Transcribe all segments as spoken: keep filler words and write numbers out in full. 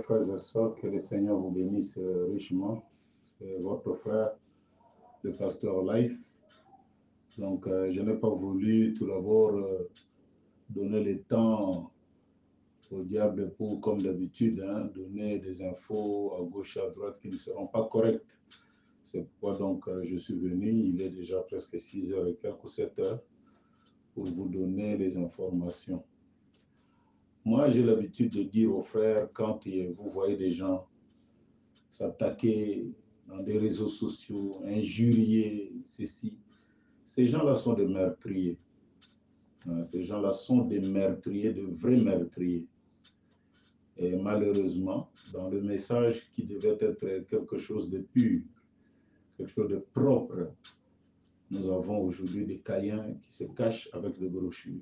frères et sœurs, que le Seigneur vous bénisse richement. C'est votre frère, le pasteur Life. Donc, euh, je n'ai pas voulu tout d'abord euh, donner le temps au diable pour, comme d'habitude, hein, donner des infos à gauche et à droite qui ne seront pas correctes. C'est pourquoi donc euh, je suis venu, il est déjà presque six heures et quelques, sept heures, pour vous donner les informations. Moi, j'ai l'habitude de dire aux frères, quand vous voyez des gens s'attaquer dans des réseaux sociaux, injurier, ceci, ces gens-là sont des meurtriers. Ces gens-là sont des meurtriers, de vrais meurtriers. Et malheureusement, dans le message qui devait être quelque chose de pur, quelque chose de propre, nous avons aujourd'hui des Caïns qui se cachent avec des brochures.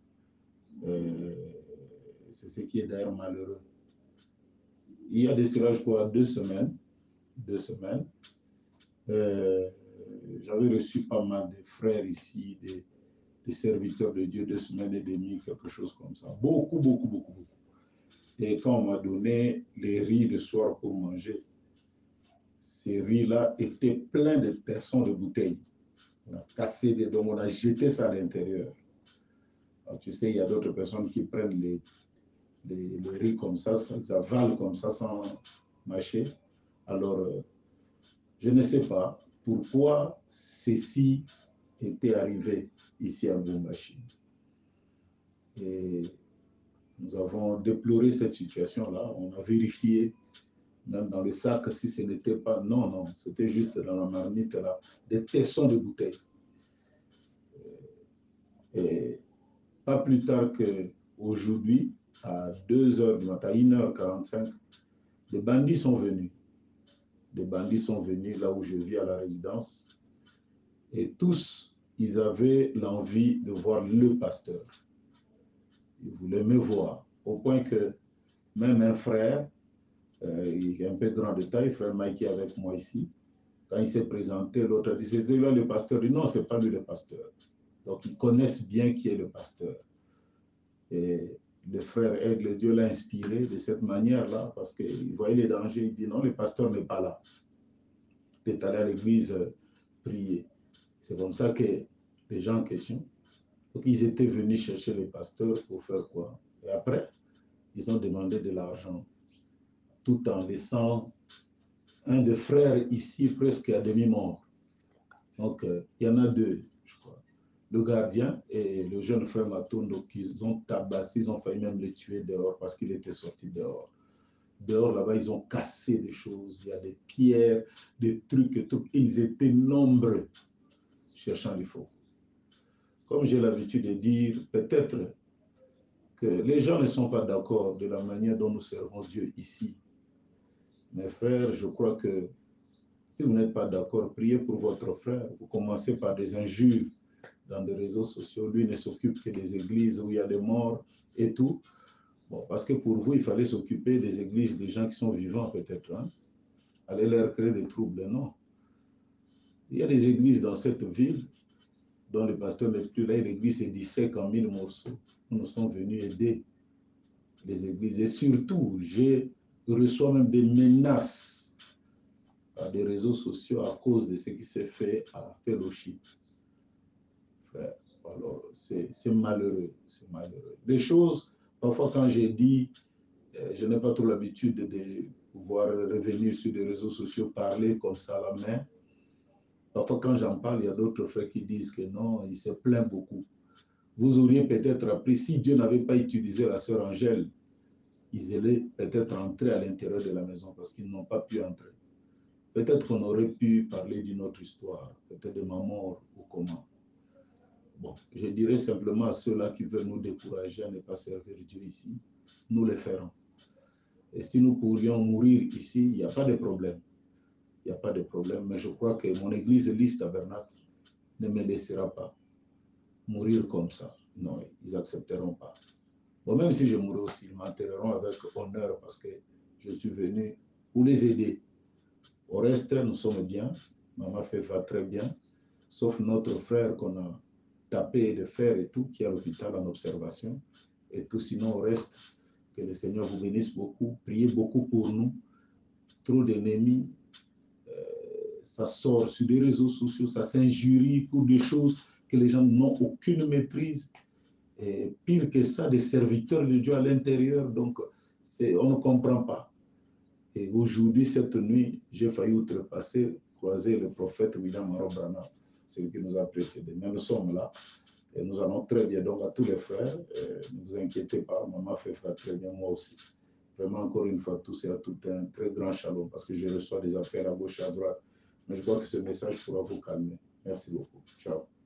C'est ce qui est d'ailleurs malheureux. Il y a de cela, je crois, deux semaines, deux semaines, euh, j'avais reçu pas mal de frères ici, des, des serviteurs de Dieu, deux semaines et demie, quelque chose comme ça. Beaucoup, beaucoup, beaucoup, beaucoup. Et quand on m'a donné les riz le soir pour manger, ces riz-là étaient pleins de tessons de bouteilles. On a cassé des dents, on a jeté ça à l'intérieur. Tu sais, il y a d'autres personnes qui prennent les, les, les riz comme ça, ça avalent comme ça sans mâcher. Alors, euh, je ne sais pas pourquoi ceci était arrivé ici à Lubumbashi. Et nous avons déploré cette situation-là. On a vérifié, même dans le sac, si ce n'était pas... Non, non, c'était juste dans la marmite, là, des tessons de bouteilles. Et pas plus tard qu'aujourd'hui, à deux heures du matin, une heure quarante-cinq, des bandits sont venus. Des bandits sont venus là où je vis à la résidence. Et tous, ils avaient l'envie de voir le pasteur. Ils voulaient me voir. Au point que même un frère, euh, il est un peu grand de taille, frère Mike est avec moi ici, quand il s'est présenté, l'autre a dit, c'est là le pasteur. Il dit, non, ce n'est pas lui le pasteur. Donc, ils connaissent bien qui est le pasteur. Et le frère Aigle, Dieu l'a inspiré de cette manière-là, parce qu'il voyait les dangers. Il dit, non, le pasteur n'est pas là. Il est allé à l'église euh, prier. C'est comme ça que les gens en question, donc ils étaient venus chercher le pasteur pour faire quoi? Et après, ils ont demandé de l'argent, tout en laissant un des frères ici presque à demi-mort. Donc, euh, il y en a deux, je crois. Le gardien et le jeune frère Matoun, donc ils ont tabassé, ils ont failli même le tuer dehors parce qu'il était sorti dehors. Dehors, là-bas, ils ont cassé des choses. Il y a des pierres, des trucs et tout. Ils étaient nombreux cherchant les faux. Comme j'ai l'habitude de dire, peut-être que les gens ne sont pas d'accord de la manière dont nous servons Dieu ici. Mes frères, je crois que si vous n'êtes pas d'accord, priez pour votre frère. Vous commencez par des injures dans des réseaux sociaux. Lui ne s'occupe que des églises où il y a des morts et tout. Bon, parce que pour vous, il fallait s'occuper des églises des gens qui sont vivants peut-être. Hein? Allez leur créer des troubles, non. Il y a des églises dans cette ville dont le pasteur n'est plus là, l'église est dissèque en mille morceaux. Nous nous sommes venus aider les églises. Et surtout, je reçois même des menaces par des réseaux sociaux à cause de ce qui s'est fait à Fellowship. Frère, alors, c'est malheureux, c'est malheureux. Des choses, parfois quand j'ai dit, euh, je n'ai pas trop l'habitude de, de pouvoir revenir sur des réseaux sociaux, parler comme ça à la main. Parfois, quand j'en parle, il y a d'autres frères qui disent que non, il se plaint beaucoup. Vous auriez peut-être appris, si Dieu n'avait pas utilisé la sœur Angèle, ils allaient peut-être entrer à l'intérieur de la maison parce qu'ils n'ont pas pu entrer. Peut-être qu'on aurait pu parler d'une autre histoire, peut-être de ma mort ou comment. Bon, je dirais simplement à ceux-là qui veulent nous décourager à ne pas servir Dieu ici, nous le ferons. Et si nous pourrions mourir ici, il n'y a pas de problème. Il n'y a pas de problème, mais je crois que mon église Lys Tabernacle ne me laissera pas mourir comme ça. Non, ils n'accepteront pas. Bon, même si je mourrai aussi, ils m'enterreront avec honneur parce que je suis venu pour les aider. Au reste, nous sommes bien. Maman fait va très bien. Sauf notre frère qu'on a tapé de fer et tout, qui est à l'hôpital en observation. Et tout, sinon, au reste, Que le Seigneur vous bénisse beaucoup. Priez beaucoup pour nous. Trop d'ennemis. Euh, ça sort sur des réseaux sociaux, ça s'injurie pour des choses que les gens n'ont aucune maîtrise. Et pire que ça, des serviteurs de Dieu à l'intérieur. Donc, on ne comprend pas. Et aujourd'hui, cette nuit, j'ai failli outrepasser, croiser le prophète William Maro Branham, celui qui nous a précédés. Mais nous sommes là et nous allons très bien. Donc, à tous les frères, euh, ne vous inquiétez pas, maman fait frère très bien, moi aussi. Vraiment, encore une fois, tous et à tout un très grand shalom parce que je reçois des appels à gauche et à droite. Mais je crois que ce message pourra vous calmer. Merci beaucoup. Ciao.